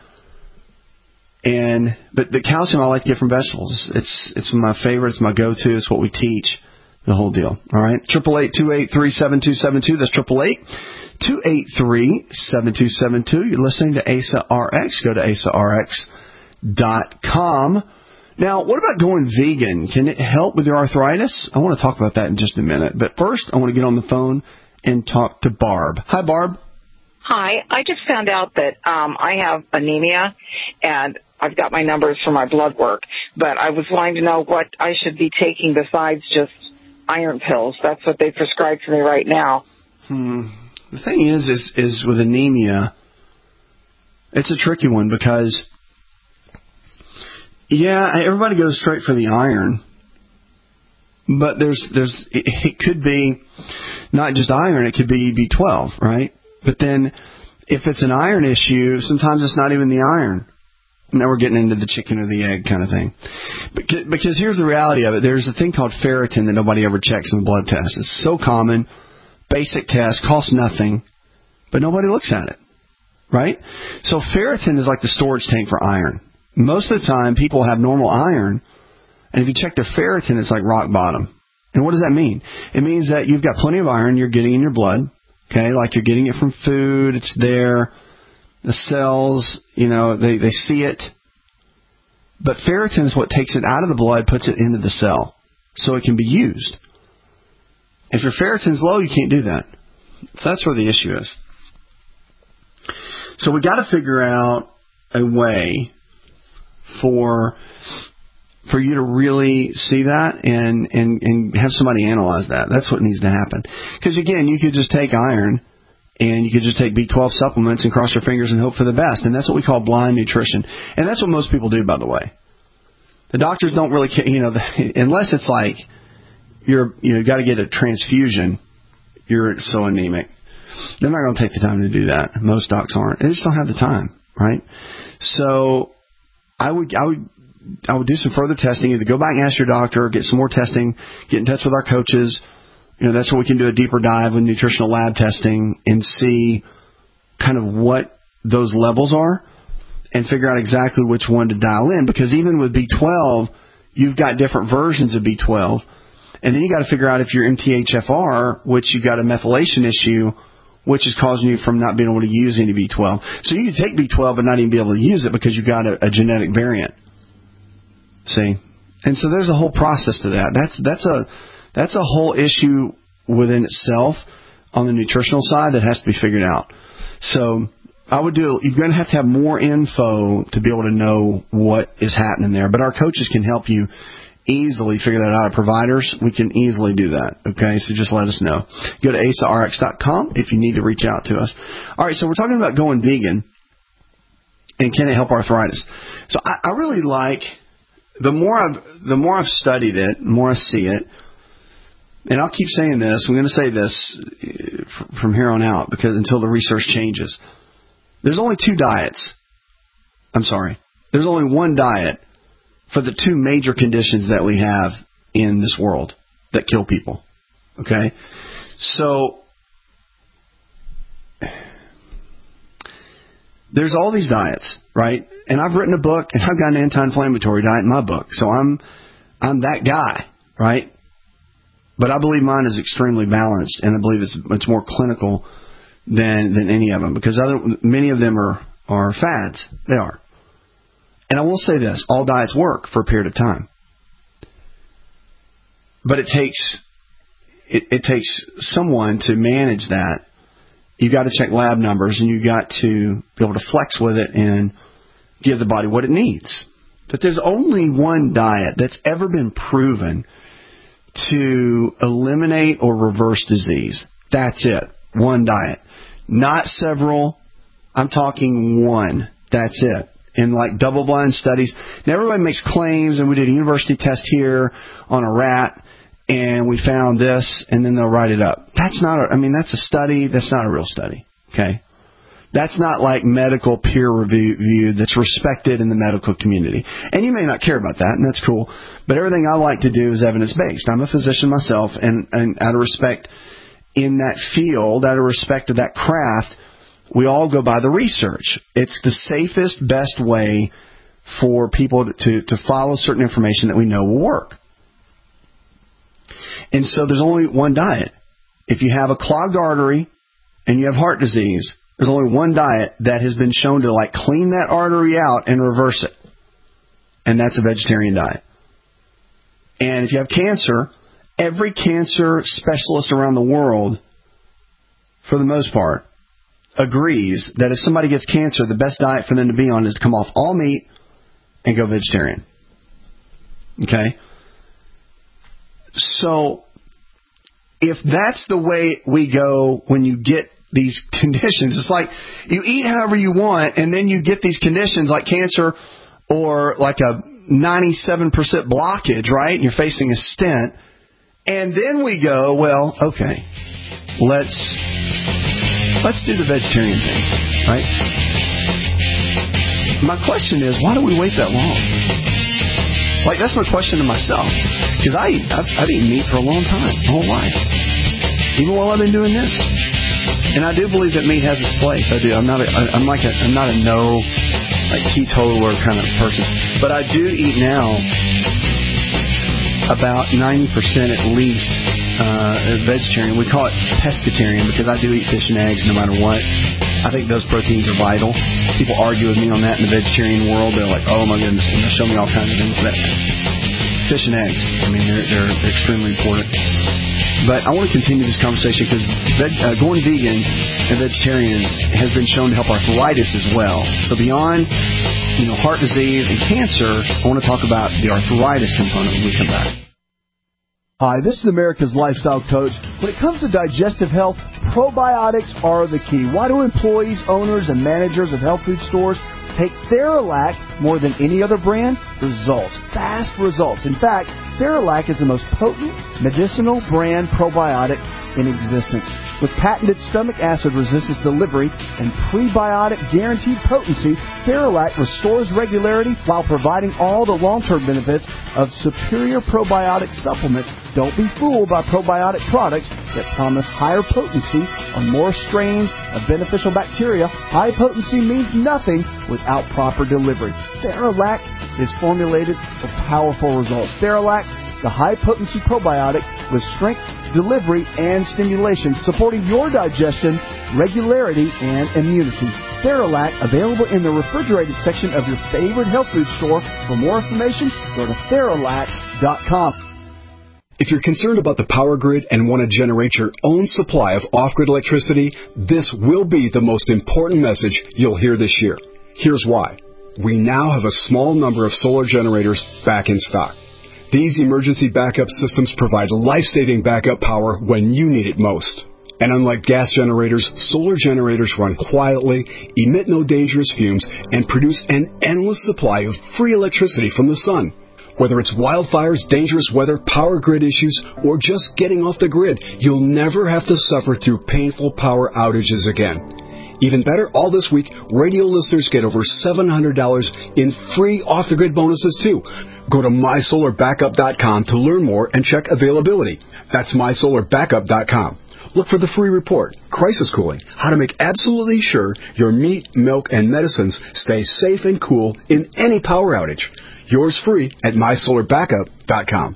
And but the calcium I like to get from vegetables. It's it's my favorite. It's my go-to. It's what we teach. The whole deal. All right. Triple eight two eight three seven two seven two. That's triple eight two eight three seven two seven two. You're listening to A S A R X. Go to A S A R X dot com. Now, what about going vegan? Can it help with your arthritis? I want to talk about that in just a minute. But first, I want to get on the phone and talk to Barb. Hi, Barb. Hi. I just found out that um, I have anemia, and I've got my numbers for my blood work. But I was wanting to know what I should be taking besides just iron pills. That's what they prescribe for me right now. Hmm. The thing is, is, is with anemia, it's a tricky one because, yeah, everybody goes straight for the iron. But there's, there's, it, it could be not just iron, it could be B twelve, right? But then if it's an iron issue, sometimes it's not even the iron. Now we're getting into the chicken or the egg kind of thing. Because, because here's the reality of it. There's a thing called ferritin that nobody ever checks in the blood test. It's so common. Basic test, costs nothing, but nobody looks at it, right? So ferritin is like the storage tank for iron. Most of the time, people have normal iron, and if you check their ferritin, it's like rock bottom. And what does that mean? It means that you've got plenty of iron you're getting in your blood, okay, like you're getting it from food, it's there. The cells, you know, they, they see it. But ferritin is what takes it out of the blood, puts it into the cell. so it can be used. If your ferritin's low, you can't do that. So that's where the issue is. So we got to figure out a way for for you to really see that and, and, and have somebody analyze that. That's what needs to happen. Because, again, you could just take iron and you could just take B twelve supplements and cross your fingers and hope for the best. And that's what we call blind nutrition. And that's what most people do, by the way. The doctors don't really care, you know, unless it's like you're, you know, got to get a transfusion, you're so anemic. They're not going to take the time to do that. Most docs aren't. They just don't have the time, right? So I would, I would, I would do some further testing. Either go back and ask your doctor, get some more testing, get in touch with our coaches. You know, that's where we can do a deeper dive with nutritional lab testing and see kind of what those levels are and figure out exactly which one to dial in. Because even with B twelve, you've got different versions of B twelve. And then you got to figure out if you're M T H F R, which you've got a methylation issue, which is causing you from not being able to use any B twelve. So you can take B twelve but not even be able to use it because you've got a, a genetic variant. See? And so there's a whole process to that. That's that's a that's a whole issue within itself on the nutritional side that has to be figured out. So I would do, you're going to have to have more info to be able to know what is happening there. But our coaches can help you easily figure that out. Our providers, we can easily do that. Okay, so just let us know. Go to A S A R X dot com if you need to reach out to us. All right, so we're talking about going vegan and can it help arthritis? So I, I really like, the more I've the more I've studied it, the more I see it, and I'll keep saying this, I'm going to say this from here on out because until the research changes. There's only two diets. I'm sorry. There's only one diet for the two major conditions that we have in this world that kill people. Okay? So there's all these diets, right? And I've written a book, and I've got an anti-inflammatory diet in my book. So I'm I'm that guy, right? But I believe mine is extremely balanced, and I believe it's it's more clinical than than any of them because other many of them are, are fads. They are. And I will say this, all diets work for a period of time. But it takes it, it takes someone to manage that. You've got to check lab numbers, and you've got to be able to flex with it and give the body what it needs. But there's only one diet that's ever been proven to eliminate or reverse disease. That's it. One diet. Not several. I'm talking one. That's it. In like double-blind studies. Now, everybody makes claims, and we did a university test here on a rat, and we found this, and then they'll write it up. That's not, a, I mean, that's a study. That's not a real study. Okay? That's not like medical peer review that's respected in the medical community. And you may not care about that, and that's cool. But everything I like to do is evidence-based. I'm a physician myself, and, and out of respect in that field, out of respect of that craft, we all go by the research. It's the safest, best way for people to, to follow certain information that we know will work. And so there's only one diet. If you have a clogged artery and you have heart disease, there's only one diet that has been shown to like clean that artery out and reverse it. And that's a vegetarian diet. And if you have cancer, every cancer specialist around the world, for the most part, agrees that if somebody gets cancer, the best diet for them to be on is to come off all meat and go vegetarian. Okay? So, if that's the way we go when you get these conditions, it's like you eat however you want and then you get these conditions like cancer or like a ninety-seven percent blockage, right? And you're facing a stent. And then we go, well, okay, let's let's do the vegetarian thing, right? My question is, why do we wait that long? Like, that's my question to myself. Because I eat, I've, I've eaten meat for a long time, my whole life. Even while I've been doing this. And I do believe that meat has its place. I do. I'm not a, I'm like a, I'm not a no, like, teetotaler kind of person. But I do eat now about ninety percent at least uh, vegetarian. We call it pescatarian because I do eat fish and eggs no matter what. I think those proteins are vital. People argue with me on that in the vegetarian world. They're like, oh my goodness, and they'll show me all kinds of things that fish and eggs. I mean, they're, they're extremely important. But I want to continue this conversation because veg, uh, going vegan and vegetarian has been shown to help arthritis as well. So beyond, you know, heart disease and cancer, I want to talk about the arthritis component when we come back. Hi, this is America's Lifestyle Coach. When it comes to digestive health, probiotics are the key. Why do employees, owners, and managers of health food stores take Theralac more than any other brand? Results. Fast results. In fact, Theralac is the most potent medicinal brand probiotic in existence. With patented stomach acid resistance delivery and prebiotic guaranteed potency, Theralac restores regularity while providing all the long-term benefits of superior probiotic supplements. Don't be fooled by probiotic products that promise higher potency on more strains of beneficial bacteria. High potency means nothing without proper delivery. Theralac is formulated for powerful results. Theralac, the high-potency probiotic with strength, delivery, and stimulation, supporting your digestion, regularity, and immunity. Theralac, available in the refrigerated section of your favorite health food store. For more information, go to Theralac dot com. If you're concerned about the power grid and want to generate your own supply of off-grid electricity, this will be the most important message you'll hear this year. Here's why. We now have a small number of solar generators back in stock. These emergency backup systems provide life-saving backup power when you need it most. And unlike gas generators, solar generators run quietly, emit no dangerous fumes, and produce an endless supply of free electricity from the sun. Whether it's wildfires, dangerous weather, power grid issues, or just getting off the grid, you'll never have to suffer through painful power outages again. Even better, all this week, radio listeners get over seven hundred dollars in free off-the-grid bonuses, too. Go to my solar backup dot com to learn more and check availability. That's my solar backup dot com. Look for the free report, Crisis Cooling, how to make absolutely sure your meat, milk, and medicines stay safe and cool in any power outage. Yours free at my solar backup dot com.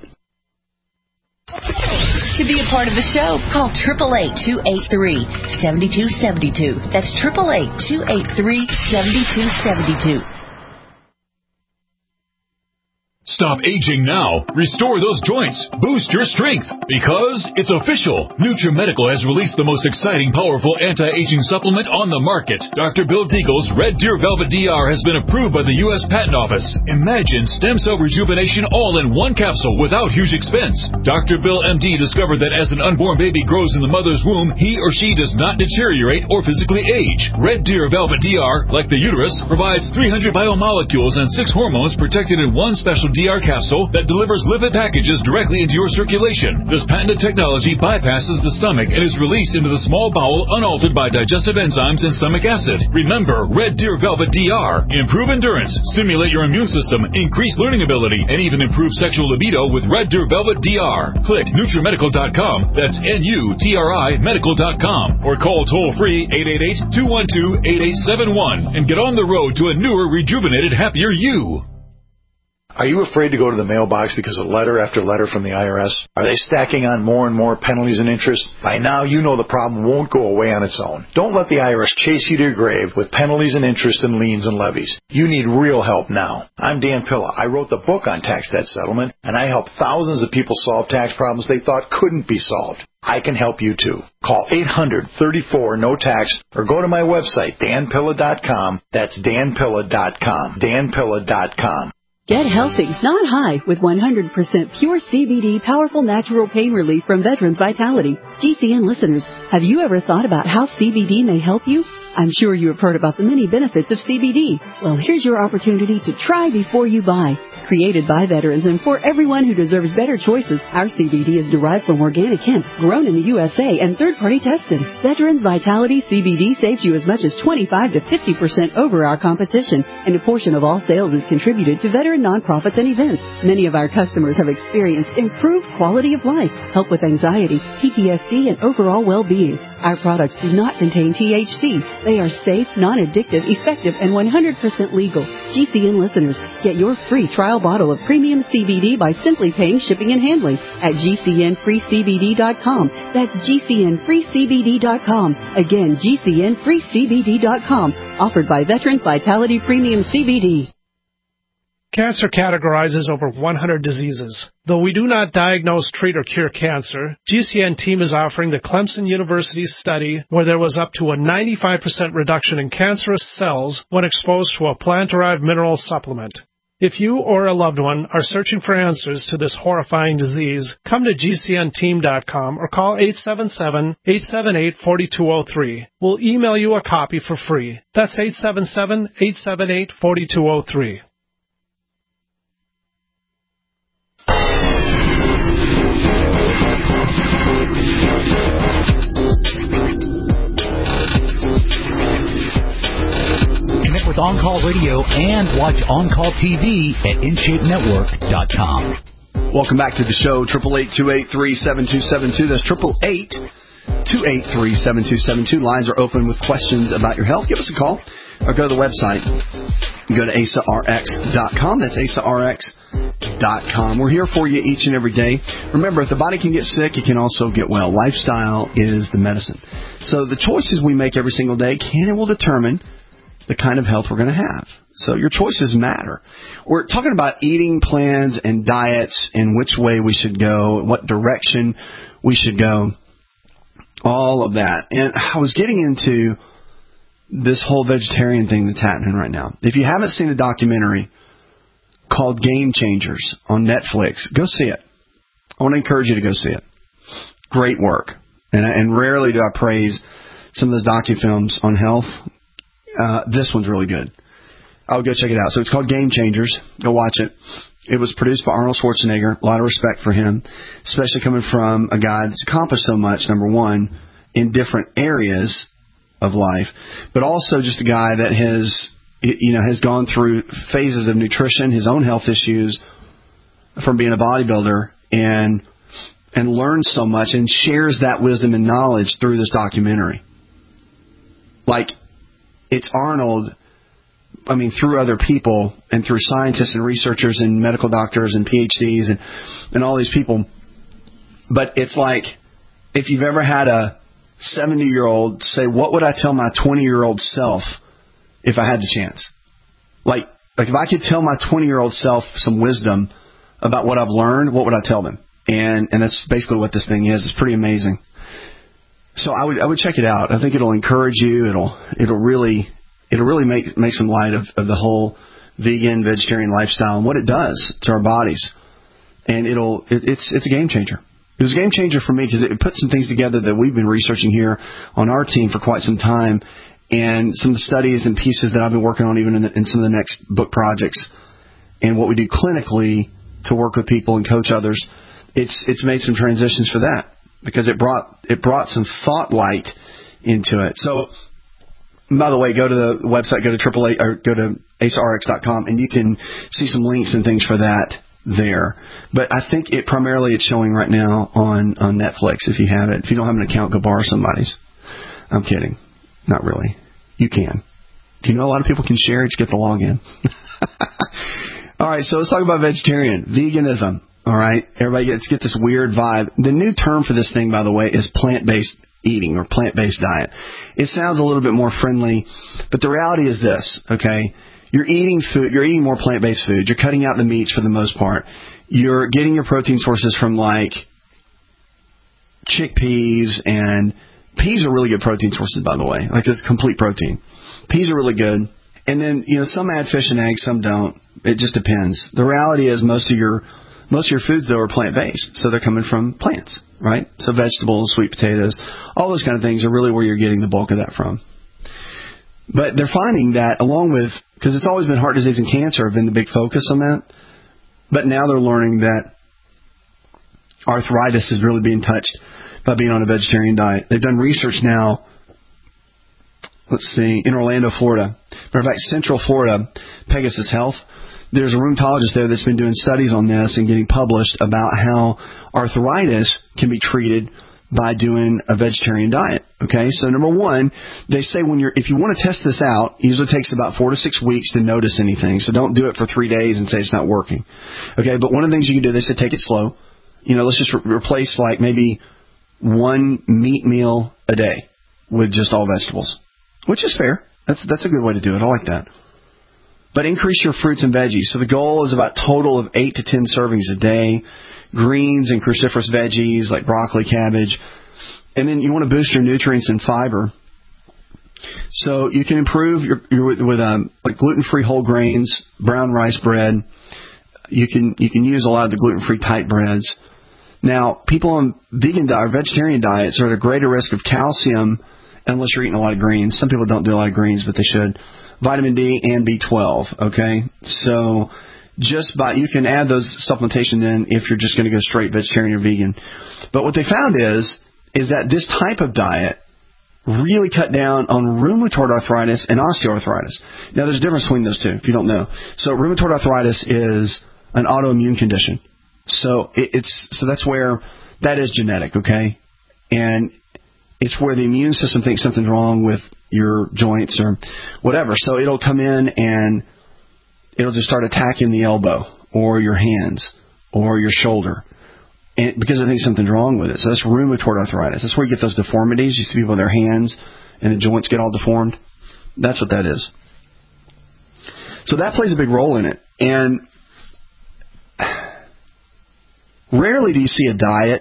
To be a part of the show, call eight eight eight, two eight three, seven two seven two. That's eight eight eight, two eight three, seven two seven two. Stop aging now. Restore those joints. Boost your strength. Because it's official. NutriMedical has released the most exciting, powerful anti-aging supplement on the market. Doctor Bill Deagle's Red Deer Velvet D R has been approved by the U S Patent Office. Imagine stem cell rejuvenation all in one capsule without huge expense. Doctor Bill M D discovered that as an unborn baby grows in the mother's womb, he or she does not deteriorate or physically age. Red Deer Velvet D R, like the uterus, provides three hundred biomolecules and six hormones protected in one special D R capsule that delivers lipid packages directly into your circulation. This patented technology bypasses the stomach and is released into the small bowel unaltered by digestive enzymes and stomach acid. Remember, Red Deer Velvet D R. Improve endurance, stimulate your immune system, increase learning ability, and even improve sexual libido with Red Deer Velvet D R. Click NutriMedical dot com. That's N U T R I medical dot com. Or call toll-free eight eight eight, two one two, eight eight seven one and get on the road to a newer, rejuvenated, happier you. Are you afraid to go to the mailbox because of letter after letter from the I R S? Are they stacking on more and more penalties and interest? By now, you know the problem won't go away on its own. Don't let the I R S chase you to your grave with penalties and interest and liens and levies. You need real help now. I'm Dan Pilla. I wrote the book on tax debt settlement, and I help thousands of people solve tax problems they thought couldn't be solved. I can help you too. Call eight hundred, thirty-four, no tax or go to my website, Dan Pilla dot com. That's Dan Pilla dot com. Dan Pilla dot com. Get healthy, not high, with one hundred percent pure C B D powerful natural pain relief from Veterans Vitality. G C N listeners, have you ever thought about how C B D may help you? I'm sure you have heard about the many benefits of C B D. Well, here's your opportunity to try before you buy. Created by veterans and for everyone who deserves better choices, our C B D is derived from organic hemp, grown in the U S A and third-party tested. Veterans Vitality C B D saves you as much as twenty-five to fifty percent over our competition, and a portion of all sales is contributed to veteran nonprofits and events. Many of our customers have experienced improved quality of life, help with anxiety, P T S D, and overall well-being. Our products do not contain T H C. They are safe, non-addictive, effective, and one hundred percent legal. G C N listeners, get your free trial bottle of premium C B D by simply paying shipping and handling at G C N free C B D dot com. That's G C N free C B D dot com. Again, G C N free C B D dot com. Offered by Veterans Vitality Premium C B D. Cancer categorizes over one hundred diseases. Though we do not diagnose, treat, or cure cancer, G C N team is offering the Clemson University study where there was up to a ninety-five percent reduction in cancerous cells when exposed to a plant-derived mineral supplement. If you or a loved one are searching for answers to this horrifying disease, come to G C N team dot com or call eight seven seven, eight seven eight, four two zero three. We'll email you a copy for free. That's eight seven seven, eight seven eight, four two zero three. Connect with On-Call Radio and watch On-Call T V at in shape network dot com. Welcome back to the show, triple eight, two eight three, seven two seven two. That's triple eight, two eight three, seven two seven two. Lines are open with questions about your health. Give us a call or go to the website. Go to A S A R X dot com. That's A S A R X dot com. We're here for you each and every day. Remember, if the body can get sick, it can also get well. Lifestyle is the medicine. So the choices we make every single day can and will determine the kind of health we're going to have. So your choices matter. We're talking about eating plans and diets and which way we should go, what direction we should go, all of that. And I was getting into this whole vegetarian thing that's happening right now. If you haven't seen a documentary called Game Changers on Netflix, go see it. I want to encourage you to go see it. Great work. And, and rarely do I praise some of those docu-films on health. Uh, this one's really good. I'll go check it out. So it's called Game Changers. Go watch it. It was produced by Arnold Schwarzenegger. A lot of respect for him, especially coming from a guy that's accomplished so much, number one, in different areas of life, but also just a guy that has, you know, has gone through phases of nutrition, his own health issues from being a bodybuilder, and and learned so much and shares that wisdom and knowledge through this documentary. Like, it's Arnold, I mean, through other people and through scientists and researchers and medical doctors and P H Ds and, and all these people. But it's like, if you've ever had a seventy-year-old say, what would I tell my twenty-year-old self if I had the chance? Like, like if I could tell my twenty-year-old self some wisdom about what I've learned, what would I tell them? And and that's basically what this thing is. It's pretty amazing. So I would I would check it out. I think it'll encourage you. It'll it'll really it'll really make make some light of, of the whole vegan vegetarian lifestyle and what it does to our bodies. And it'll it, it's it's a game changer. It was a game changer for me because it put some things together that we've been researching here on our team for quite some time, and some of the studies and pieces that I've been working on even in, the, in some of the next book projects, and what we do clinically to work with people and coach others. It's it's made some transitions for that because it brought it brought some thought light into it. So, by the way, go to the website, go to triple A or go to A S A R X dot com, and you can see some links and things for that there. But I think it primarily it's showing right now on, on Netflix if you have it. If you don't have an account, go borrow somebody's. I'm kidding. Not really. You can. Do you know a lot of people can share it? Just get the login. All right, so let's talk about vegetarian. Veganism. All right, everybody gets get this weird vibe. The new term for this thing, by the way, is plant-based eating or plant-based diet. It sounds a little bit more friendly, but the reality is this, okay? You're eating food. You're eating more plant-based food. You're cutting out the meats for the most part. You're getting your protein sources from like chickpeas, and peas are really good protein sources, by the way. Like it's complete protein. Peas are really good. And then, you know, some add fish and eggs, some don't. It just depends. The reality is most of your most of your foods though are plant-based, so they're coming from plants, right? So vegetables, sweet potatoes, all those kind of things are really where you're getting the bulk of that from. But they're finding that along with, because it's always been heart disease and cancer have been the big focus on that, but now they're learning that arthritis is really being touched by being on a vegetarian diet. They've done research now, let's see, in Orlando, Florida. Matter of fact, Central Florida, Pegasus Health, there's a rheumatologist there that's been doing studies on this and getting published about how arthritis can be treated by doing a vegetarian diet. Okay, so number one, they say when you're, if you want to test this out, it usually takes about four to six weeks to notice anything. So don't do it for three days and say it's not working. Okay, but one of the things you can do, they say take it slow. You know, let's just re- replace like maybe one meat meal a day with just all vegetables, which is fair. That's that's a good way to do it. I like that. But increase your fruits and veggies. So the goal is about a total of eight to ten servings a day. Greens and cruciferous veggies like broccoli, cabbage. And then you want to boost your nutrients and fiber. So you can improve your, your with um, like gluten-free whole grains, brown rice bread. You can you can use a lot of the gluten-free type breads. Now, people on vegan diet or vegetarian diets are at a greater risk of calcium unless you're eating a lot of greens. Some people don't do a lot of greens, but they should. Vitamin D and B twelve, okay? So just by, you can add those supplementation in if you're just going to go straight vegetarian or vegan. But what they found is, is that this type of diet really cut down on rheumatoid arthritis and osteoarthritis. Now, there's a difference between those two, if you don't know. So rheumatoid arthritis is an autoimmune condition. So it, it's so that's where that is genetic, okay? And it's where the immune system thinks something's wrong with your joints or whatever. So it'll come in and it'll just start attacking the elbow or your hands or your shoulder, and because it thinks something's wrong with it. So that's rheumatoid arthritis. That's where you get those deformities. You see people with their hands and the joints get all deformed. That's what that is. So that plays a big role in it. And rarely do you see a diet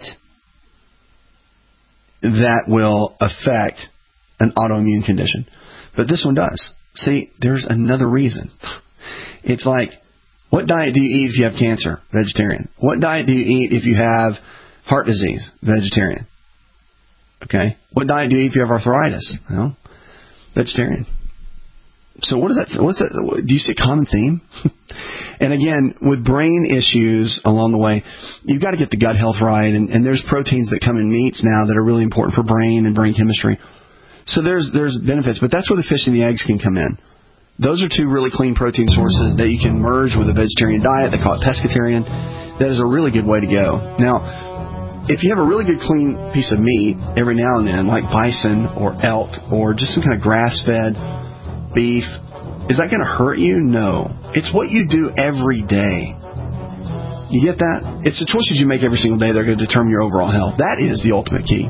that will affect an autoimmune condition. But this one does. See, there's another reason. It's like, what diet do you eat if you have cancer? Vegetarian. What diet do you eat if you have heart disease? Vegetarian. Okay. What diet do you eat if you have arthritis? Well, vegetarian. So what is that? What's that? Do you see a common theme? And again, with brain issues along the way, you've got to get the gut health right. And, and there's proteins that come in meats now that are really important for brain and brain chemistry. So there's there's benefits, but that's where the fish and the eggs can come in. Those are two really clean protein sources that you can merge with a vegetarian diet. They call it pescatarian. That is a really good way to go. Now, if you have a really good clean piece of meat every now and then, like bison or elk or just some kind of grass-fed beef, is that going to hurt you? No. It's what you do every day. You get that? It's the choices you make every single day that are going to determine your overall health. That is the ultimate key.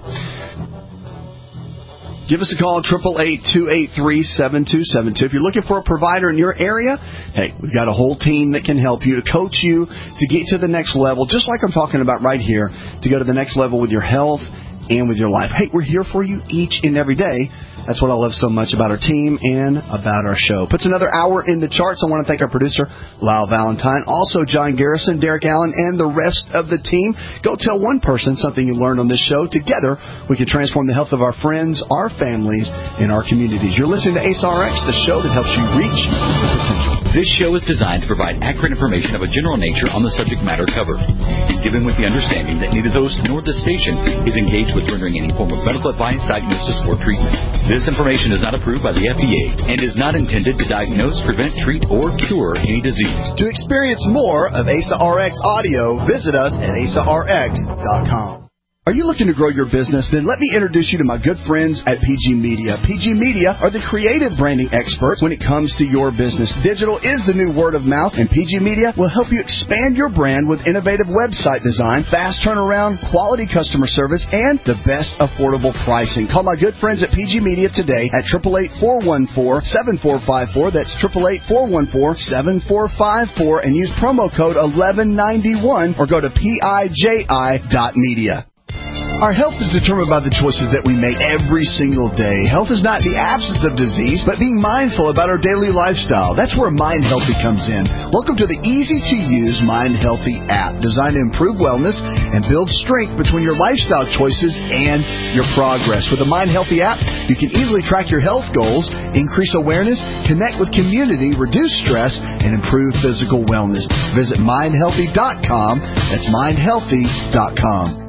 Give us a call at eight eight eight, two eight three, seven two seven two. If you're looking for a provider in your area, hey, we've got a whole team that can help you to coach you to get to the next level, just like I'm talking about right here, to go to the next level with your health and with your life. Hey, we're here for you each and every day. That's what I love so much about our team and about our show. Puts another hour in the charts. I want to thank our producer, Lyle Valentine, also John Garrison, Derek Allen, and the rest of the team. Go tell one person something you learned on this show. Together, we can transform the health of our friends, our families, and our communities. You're listening to A C E R X, the show that helps you reach your potential. This show is designed to provide accurate information of a general nature on the subject matter covered, and given with the understanding that neither the host nor the station is engaged with rendering any form of medical advice, diagnosis, or treatment. This information is not approved by the F D A and is not intended to diagnose, prevent, treat, or cure any disease. To experience more of A C E R X audio, visit us at A C E R X dot com. Are you looking to grow your business? Then let me introduce you to my good friends at P G Media. P G Media are the creative branding experts when it comes to your business. Digital is the new word of mouth, and P G Media will help you expand your brand with innovative website design, fast turnaround, quality customer service, and the best affordable pricing. Call my good friends at P G Media today at eight eight eight, four one four, seven four five four. That's eight eight eight, four one four, seven four five four, and use promo code eleven ninety-one or go to P I J I dot media. Our health is determined by the choices that we make every single day. Health is not the absence of disease, but being mindful about our daily lifestyle. That's where Mind Healthy comes in. Welcome to the easy-to-use Mind Healthy app, designed to improve wellness and build strength between your lifestyle choices and your progress. With the Mind Healthy app, you can easily track your health goals, increase awareness, connect with community, reduce stress, and improve physical wellness. Visit mind healthy dot com. That's mind healthy dot com.